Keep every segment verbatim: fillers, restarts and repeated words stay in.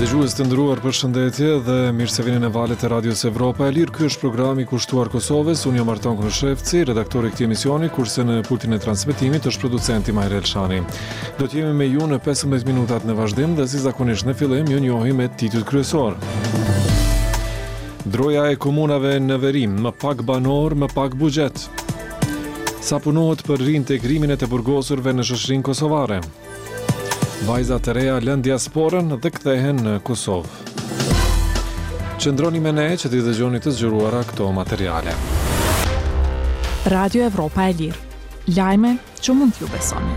Dëgjues të nderuar, përshëndetje dhe mirë se vini në valët e Radios Evropa e Lirë. Ky është programi i kushtuar Kosovës. Unë jam Arton Krushevci, redaktori i këtij emisioni, kurse në pultin e transmetimit është producenti Majra Elshani. Do të jemi me ju në pesëmbëdhjetë minutat në vazhdim dhe si zakonisht në fillim ju njohim me titujt kryesor. Droja e komunave në verim, më pak banor, më pak buxhet. Sa punohet për rintegrimin e të burgosurve në shoqërinë kosovare. Vajzat e reja lën diasporën dhe kthehen në Kosovë. Qëndroni me ne që t'i dëgjoni të zgjuruara këto materiale. Radio Evropa e Lirë. Lajme që mund t'ju besoni.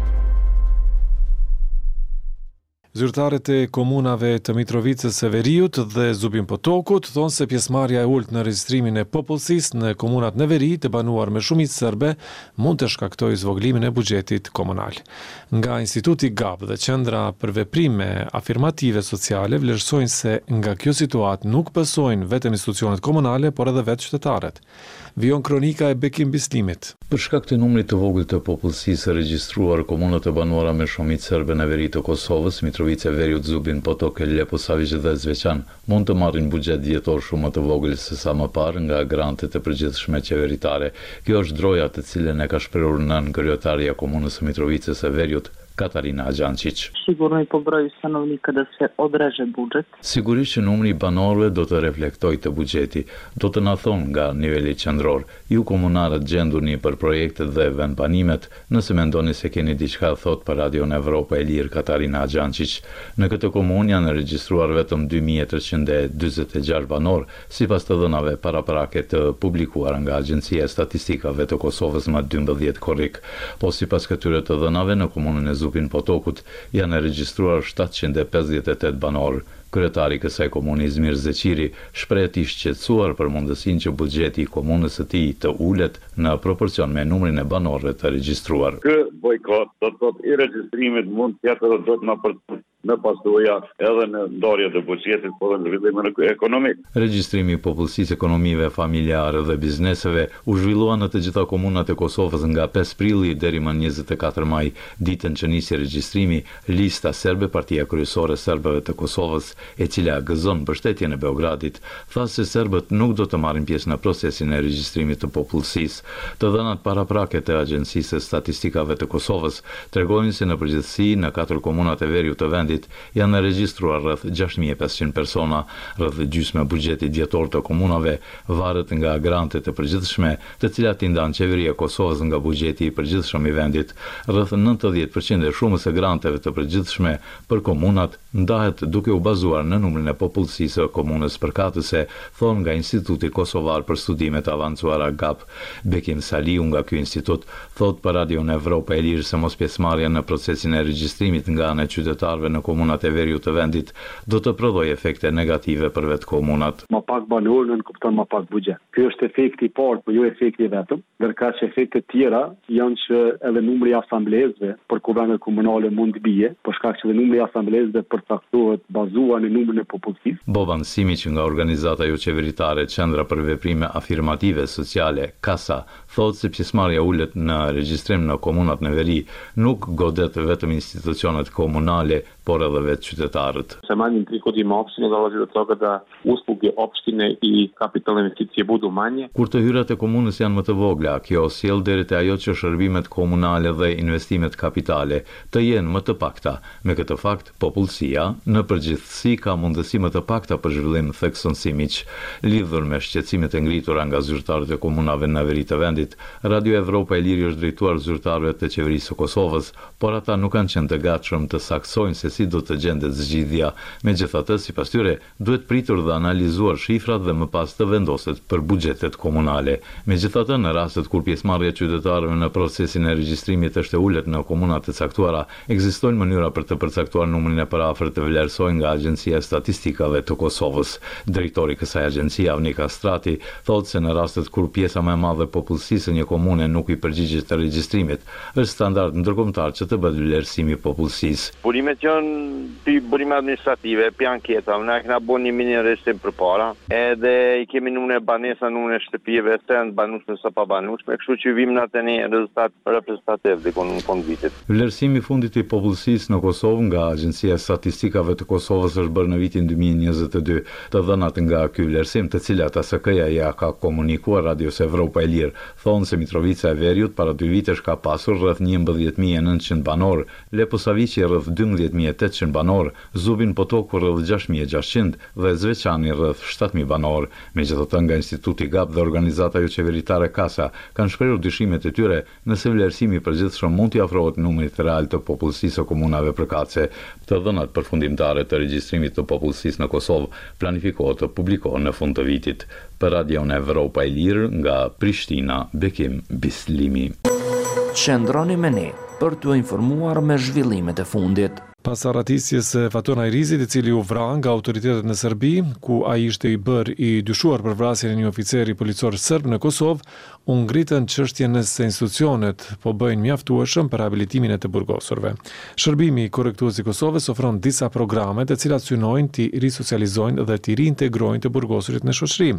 Zyrtarët e komunave të Mitrovicës së Veriut dhe Zubin Potokut thonë se pjesëmarrja e ulët në regjistrimin e popullsisë në komunat në veri të banuar me shumicë serbe mund të shkaktojë zvoglimin e buxhetit komunal. Nga Instituti G A B dhe Qendra për Veprime Afirmative Sociale vlerësojnë se nga kjo situatë nuk pësojnë vetëm institucionet komunale, por edhe vetë qytetarët. Vion kronika e Bekim Bislimit. Për shkak të numrit të vogël të popullsisë regjistruar, komunat e banuara me shumicë serbe në veri të Kosovës, Mitrovica, Veriut, Zubin, Potok, Lepo, Saviç dhe Zveçan, mund të marrin buxhet vjetor shumë më të vogël se sa më parë nga grantet e përgjithshme qeveritare. Kjo është droja të cilën e ka shprehur nën kryetaria e komunës së Mitrovicës së Veriut, Katarina Xhančić. Sigurno i po broju stanovnika da se odreže budžet. Sigurisht që numri i banorëve do të reflektojë të buxheti, do të na thonë nga niveli qendror. Ju komunarët gjenduni për projektet dhe vendbanimet, nëse mendoni se keni diçka thot për Radion Evropa e Lirë, Katarina Xhančić. Në këtë komunë janë regjistruar vetëm dy mijë treqind e dyzet e gjashtë banor, sipas të dhënave paraprake të publikuara nga Agjencia e Statistikave të Kosovës më dymbëdhjetë korrik. Po sipas këtyre të dhënave në komunën e Zubin Potokut janë regjistruar shtatëqind e pesëdhjetë e tetë banor. Kryetari i kësaj komune Izmir Zeqiri shpreh të shqetësuar për mundësinë që buxheti i komunës së tij të ulet në proporcion me numrin e banorëve të regjistruar. Ky bojkot do të thotë i regjistrimit mund të jetë edhe do të na përcjellë në pastruja edhe në ndarje të buxhetit, por në zhvillimin ekonomik. Regjistrimi i popullsisë, ekonomive familjare dhe bizneseve u zhvillua në të gjitha komunat e Kosovës nga pesë prilli deri më njëzet e katër maj, ditën që nisi regjistrimi. Lista serbe, partia kryesore e serbëve të Kosovës, e cila gëzon mbështetjen e Beogradit, tha se serbët nuk do të marrin pjesë në procesin e regjistrimit të popullsisë. Të dhënat paraprake të Agjencisë së Statistikave të Kosovës tregojnë se në përgjithësi në katër komunat e veriut të vendit janë regjistruar rreth gjashtë mijë e pesëqind persona, rreth gjysmë buxhetit vjetor të komunave varet nga grantet e përgjithshme, të cilat i ndan qeveria e Kosovës nga buxheti i përgjithshëm i vendit. Rreth nëntëdhjetë përqind e shumës së granteve të përgjithshme për komunat ndahet duke u bazuar në numrin e popullsisë së komunës përkatëse, thon nga Instituti Kosovar për Studime të Avancuara G A B. Bekim Saliu nga ky institut thot për Radion Evropa e Lirë se mos pjesëmarrja në procesin e regjistrimit nga ana e qytetarëve në komunat e veriut të vendit do të prodhojë efekte negative për vetë komunat. Më pak banor në kupton më pak buxhet. Ky është efekti i parë, por jo efekti vetëm, ndërkaq që efektet tjera janë që edhe numri i asamblezëve për kuvendet komunale mund të bie, por shkak që edhe numri i asamblezëve përcaktohet bazuar në numrin e popullsisë. Boban Simić nga organizata jo qeveritare Qendra për Veprime Afirmative Sociale, Kasa, thotë se pjesëmarrja ulet në regjistrim në komunat në veri nuk godet vetëm institucionet komunale, por edhe vetë qytetarët. Samani prihodima opštine dolazi do toga da usluge opštine i kapitalne investicije budu manje. Kur të hyrat e komunës janë më të vogla, kjo sjell deri te ajo që shërbimet komunale dhe investimet kapitale të jenë më të pakta. Me këtë fakt, popullsia në përgjithësi ka mundësi më të pakta për zhvillim, thekson Simić. Lidhur me shqetësimet e ngritura nga zyrtarët e komunave në veri të vendit, Radio Evropa e Lirë është drejtuar zyrtarëve të qeverisë së Kosovës, por ata nuk kanë qenë të gatshëm të saksojnë se si do të gjendet zgjidhja. Megjithatë, sipas tyre, duhet pritur dhe analizuar shifrat dhe më pas të vendoset për buxhetet komunale. Megjithatë, në rastet kur pjesëmarrja e qytetarëve në procesin e regjistrimit është e ulët në komunat e caktuara, ekzistojnë mënyra për të përcaktuar numrin e parafër të vlerësojnë nga Agjencia e Statistikave të Kosovës. Drejtori i kësaj agjencie, Avnika Strati, thotë se në rastet kur pjesa më e madhe e popullsisë së një komune nuk i përgjigjet të regjistrimit, është standard ndërkombëtar që të bëhet vlerësimi i popullsisë. Burimet janë punën pi burime administrative, pi anketa. Ne kena bën një mini arrestim përpara, edhe i kemi numrin e banesa, numrin e shtëpive të banueshme sa pa banueshme, kështu që vim na tani rezultat reprezentativ dikon në fund vitit. Vlerësimi i fundit i popullsisë në Kosovë nga Agjencia e Statistikave të Kosovës është bërë në vitin dy mijë e njëzet e dy. Të dhënat nga ky vlerësim, të cilat A S K-ja ja ka komunikuar Radios Evropa e Lirë, thonë se Mitrovica e Veriut para dy vitesh ka pasur rreth njëmbëdhjetë mijë e nëntëqind banor, Leposaviqi rreth dymbëdhjetë mijë e tetëqind banor, Zubin Potoku rreth gjashtë mijë e gjashtëqind dhe Zveçani rreth shtatë mijë banor. Megjithatë, nga Instituti G A P dhe organizata jo qeveritare Kasa kanë shprehur dyshimet e tyre nëse vlerësimi i përgjithshëm mund t'i afrohet numrit real të popullsisë së komunave përkatëse. Të dhënat përfundimtare të regjistrimit të popullsisë në Kosovë planifikohet të publikohen në fund të vitit. Për Radion Evropa e Lirë nga Prishtina, Bekim Bislimi. Qëndroni me ne për t'u informuar me zhvillimet e fundit. Pas arratisjes së Faton Ajrizit, i cili u vra nga autoritetet në Serbi, ku ai ishte i bërë i dyshuar për vrasjen e një oficeri policor serb në Kosovë, u ngritën çështjen nëse institucionet po bëjnë mjaftueshëm për rehabilitimin e të burgosurve. Shërbimi korrektues i Kosovës ofron disa programe të cilat synojnë t'i risocializojnë dhe t'i riintegrojnë të burgosurit në shoqëri.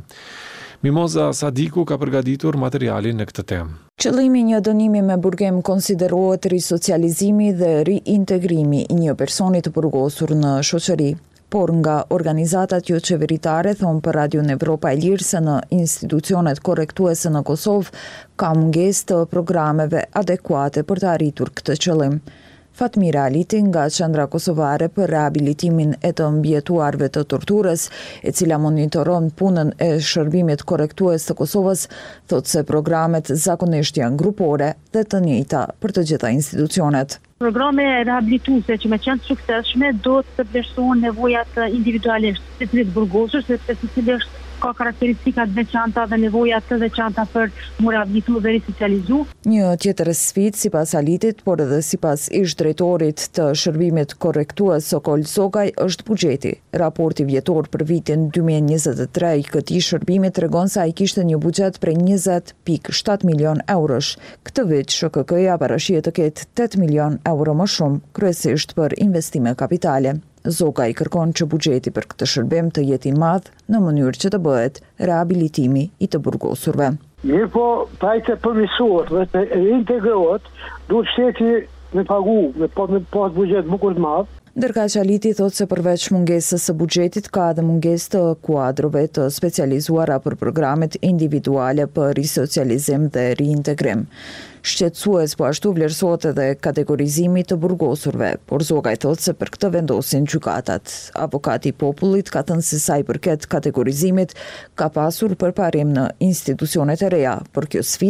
Mimoza Sadiku ka përgatitur materialin në këtë temë. Qëllimi i një dënimi me burgim konsiderohet risocializimi dhe riintegrimi i një personi të burgosur në shoqëri. Por nga organizatat jo qeveritare thonë për Radion Evropa e Lirë se në institucionet korrektuese në Kosovë ka mungesë të programeve adekuate për të arritur këtë qëllim. Fatmira Aliti nga Qendra Kosovare për rehabilitimin e të mbijetuarve të torturës, e cila monitoron punën e shërbimit korrektues të Kosovës, thotë se programet zakonisht janë grupore dhe të njëjta për të gjitha institucionet. Programe rehabilituese që me qenë të suksesshme do të vlerësohen nevojat individualisht të cilit burgosur, sepse secili është ka karakteristikat veçanta dhe nevojat të veçanta për mu rehabilitu dhe risocializu. Një tjetër sfidë sipas Alitit, por edhe sipas ish drejtorit të shërbimit korrektues Sokol Zogaj është buxheti. Raporti vjetor për vitin dy mijë e njëzet e tre i këtij shërbimi tregon se ai kishte një buxhet prej njëzet pikë shtatë milion eurosh. Këtë vit Sh K K-ja parashihet të ketë tetë milion euro më shumë, kryesisht për investime kapitale. Zoga i kërkon që buxheti për këtë shërbim të jetë i madh në mënyrë që të bëhet rehabilitimi i të burgosurve. Mirë po, pajtë përmirësohet dhe të reintegrohet, duhet shteti me pagu, me pas me pas buxhet më të madh. Ndërka që Aliti thotë se përveç mungesës së buxhetit ka edhe mungesë të kuadrove të specializuara për programet individuale për risocializim dhe riintegrim. Shqetësues po ashtu vlerësohet edhe kategorizimi të burgosurve, por Zogaj thotë se për këtë vendosin gjykatat. Avokati i popullit ka thënë se sa i përket kategorizimit ka pasur përparim në institucionet e reja, por kjo sfidë